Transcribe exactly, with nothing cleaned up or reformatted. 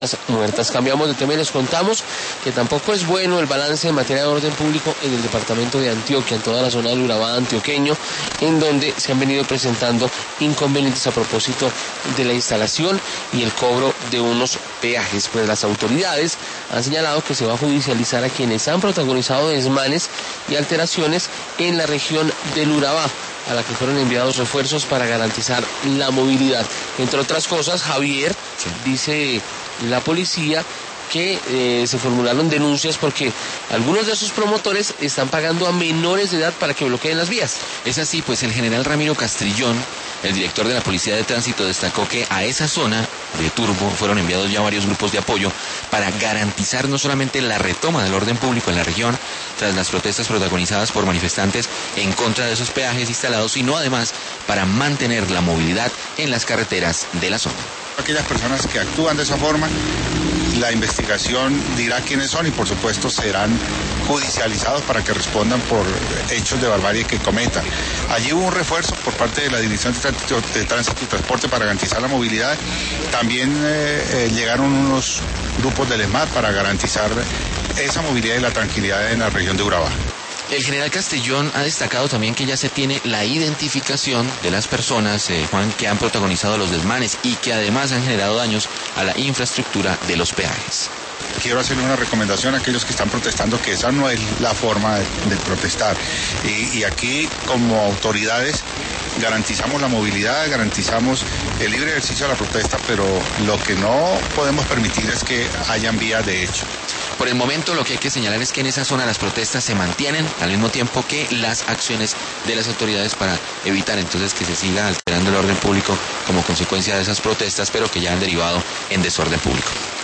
muertas. Cambiamos de tema y les contamos que tampoco es bueno el balance en materia de orden público en el departamento de Antioquia, en toda la zona del Urabá antioqueño, en donde se han venido presentando inconvenientes a propósito de la instalación y el cobro de unos peajes. Pues las autoridades han señalado que se va a judicializar a quienes han protagonizado desmanes y alteraciones en la región del Urabá, a la que fueron enviados refuerzos para garantizar la movilidad. Entre otras cosas, Javier, sí, dice la policía que eh, se formularon denuncias porque algunos de esos promotores están pagando a menores de edad para que bloqueen las vías. Es así, pues el general Ramiro Castrillón, el director de la Policía de Tránsito, destacó que a esa zona de Turbo fueron enviados ya varios grupos de apoyo para garantizar no solamente la retoma del orden público en la región tras las protestas protagonizadas por manifestantes en contra de esos peajes instalados, sino además para mantener la movilidad en las carreteras de la zona. Aquellas personas que actúan de esa forma, la investigación dirá quiénes son y por supuesto serán judicializados para que respondan por hechos de barbarie que cometan. Allí hubo un refuerzo por parte de la Dirección de Tránsito, de Tránsito y Transporte para garantizar la movilidad. También eh, eh, llegaron unos grupos del ESMAD para garantizar esa movilidad y la tranquilidad en la región de Urabá. El general Castrillón ha destacado también que ya se tiene la identificación de las personas, eh, Juan, que han protagonizado los desmanes y que además han generado daños a la infraestructura de los peajes. Quiero hacerle una recomendación a aquellos que están protestando, que esa no es la forma de, de protestar. Y, y aquí, como autoridades, garantizamos la movilidad, garantizamos el libre ejercicio de la protesta, pero lo que no podemos permitir es que hayan vías de hecho. Por el momento, lo que hay que señalar es que en esa zona las protestas se mantienen al mismo tiempo que las acciones de las autoridades para evitar entonces que se siga alterando el orden público como consecuencia de esas protestas, pero que ya han derivado en desorden público.